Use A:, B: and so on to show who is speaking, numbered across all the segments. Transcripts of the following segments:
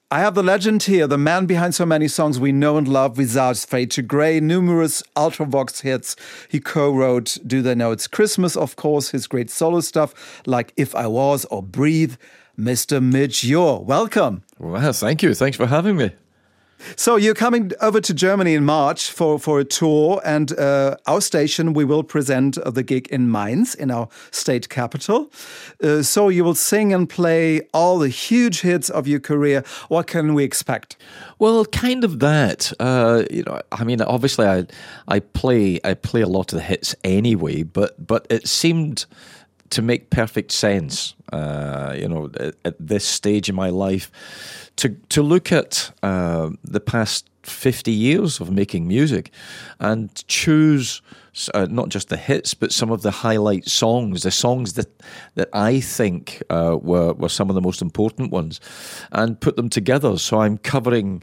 A: I have the legend here, the man behind so many songs we know and love, Visage, Fade to Grey, numerous Ultravox hits he co-wrote. Do They Know It's Christmas, of course, his great solo stuff like If I Was or Breathe. Mr. Midge Ure, welcome.
B: Well, thank you. Thanks for having me.
A: So you're coming over to Germany in March for a tour, and our station, we will present the gig in Mainz, in our state capital. So you will sing and play all the huge hits of your career. What can we expect?
B: Well, kind of that. I mean, obviously, I play a lot of the hits anyway, but it seemed to make perfect sense, at this stage in my life, to look at the past 50 years of making music and choose not just the hits, but some of the highlight songs, the songs that I think were some of the most important ones, and put them together. So I'm covering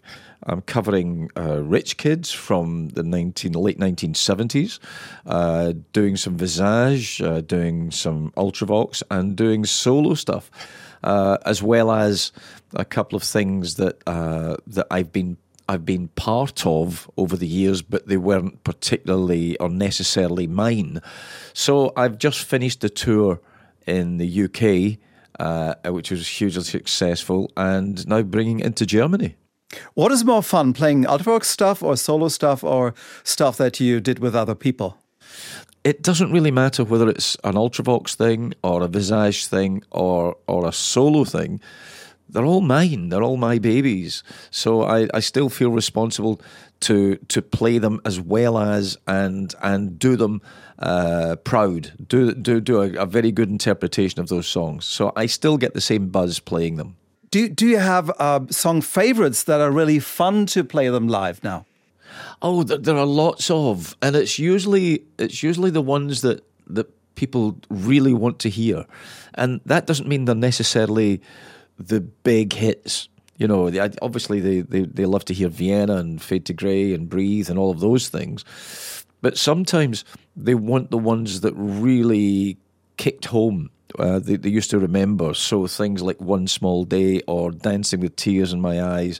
B: Rich Kids from the late 1970s, doing some Visage, doing some Ultravox, and doing solo stuff, as well as a couple of things that I've been part of over the years, but they weren't particularly or necessarily mine. So I've just finished the tour in the UK, which was hugely successful, and now bringing it into Germany.
A: What is more fun, playing Ultravox stuff or solo stuff or stuff that you did with other people?
B: It doesn't really matter whether it's an Ultravox thing or a Visage thing or a solo thing. They're all mine. They're all my babies. So I still feel responsible to play them as well as and do them proud. Do a very good interpretation of those songs. So I still get the same buzz playing them.
A: Do you have song favorites that are really fun to play them live now?
B: Oh, there are lots of, and it's usually the ones that people really want to hear, and that doesn't mean they're necessarily the big hits. Obviously they love to hear Vienna and Fade to Grey and Breathe and all of those things, but sometimes they want the ones that really kicked home. They used to remember, so things like One Small Day or Dancing with Tears in My Eyes,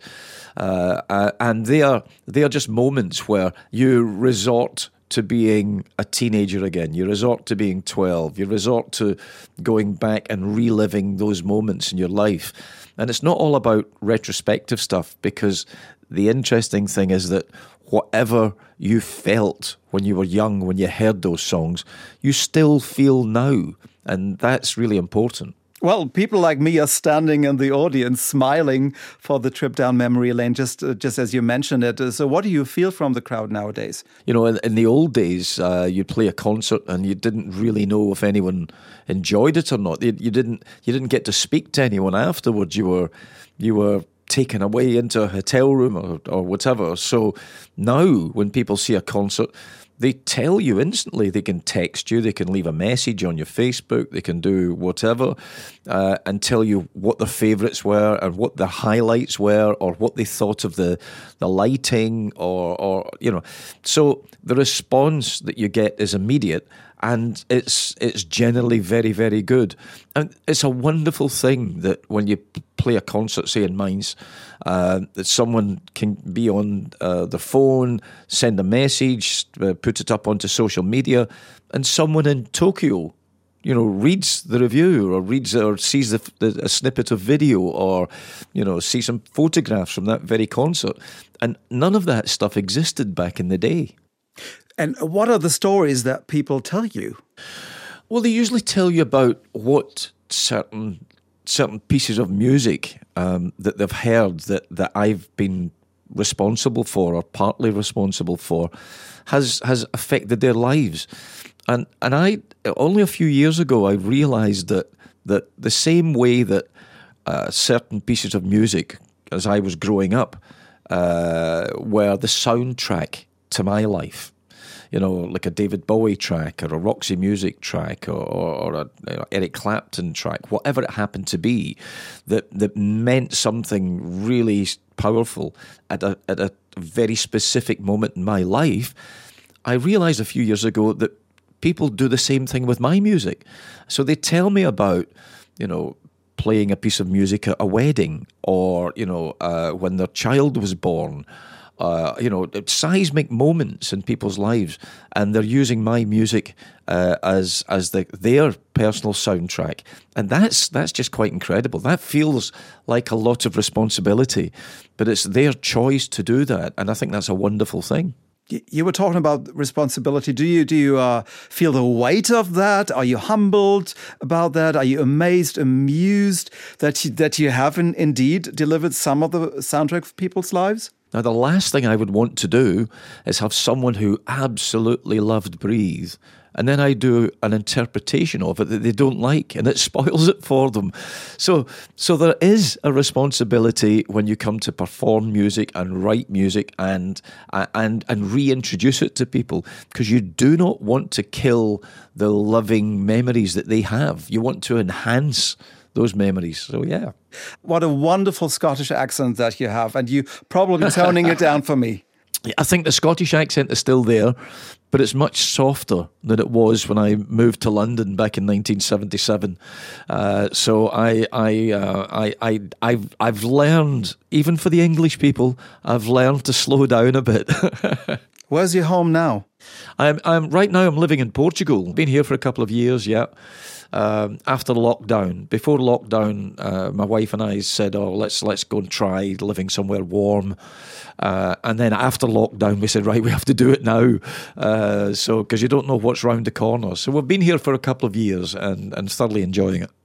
B: and they are just moments where you resort to being a teenager again. You resort to being 12. You resort to going back and reliving those moments in your life. And it's not all about retrospective stuff, because the interesting thing is that whatever you felt when you were young, when you heard those songs, you still feel now. And that's really important.
A: Well, people like me are standing in the audience smiling for the trip down memory lane, just as you mentioned it. So what do you feel from the crowd nowadays?
B: In the old days, you'd play a concert and you didn't really know if anyone enjoyed it or not. You didn't get to speak to anyone afterwards. You were taken away into a hotel room or whatever. So now when people see a concert, they tell you instantly. They can text you, they can leave a message on your Facebook, they can do whatever, and tell you what their favourites were and what their highlights were, or what they thought of the lighting, or. So the response that you get is immediate, and it's generally very, very good. And it's a wonderful thing that when you play a concert, say in Mainz, that someone can be on the phone, send a message, put it up onto social media, and someone in Tokyo, reads the review or sees a snippet of video, or, see some photographs from that very concert. And none of that stuff existed back in the day.
A: And what are the stories that people tell you?
B: Well, they usually tell you about what certain pieces of music that they've heard that I've been responsible for, or partly responsible for, has affected their lives. And I only a few years ago I realised that the same way that certain pieces of music, as I was growing up, were the soundtrack to my life. Like a David Bowie track or a Roxy Music track or a Eric Clapton track, whatever it happened to be, that meant something really powerful at a very specific moment in my life. I realised a few years ago that people do the same thing with my music. So they tell me about, playing a piece of music at a wedding, or when their child was born. Seismic moments in people's lives, and they're using my music as their personal soundtrack, and that's just quite incredible. That feels like a lot of responsibility, but it's their choice to do that, and I think that's a wonderful thing.
A: You were talking about responsibility. Do you feel the weight of that? Are you humbled about that? Are you amazed, amused that you have indeed delivered some of the soundtrack of people's lives?
B: Now, the last thing I would want to do is have someone who absolutely loved Breathe, and then I do an interpretation of it that they don't like, and it spoils it for them. So there is a responsibility when you come to perform music and write music and reintroduce it to people, because you do not want to kill the loving memories that they have. You want to enhance those memories. So, yeah.
A: What a wonderful Scottish accent that you have, and you probably toning it down for me.
B: I think the Scottish accent is still there, but it's much softer than it was when I moved to London back in 1977. So I've learned, even for the English people, I've learned to slow down a bit.
A: Where's your home now?
B: I'm right now. I'm living in Portugal. Been here for a couple of years. Yeah. After lockdown, before lockdown, my wife and I said, "Oh, let's go and try living somewhere warm." And then after lockdown, we said, "Right, we have to do it now." Because you don't know what's round the corner. So we've been here for a couple of years and thoroughly enjoying it.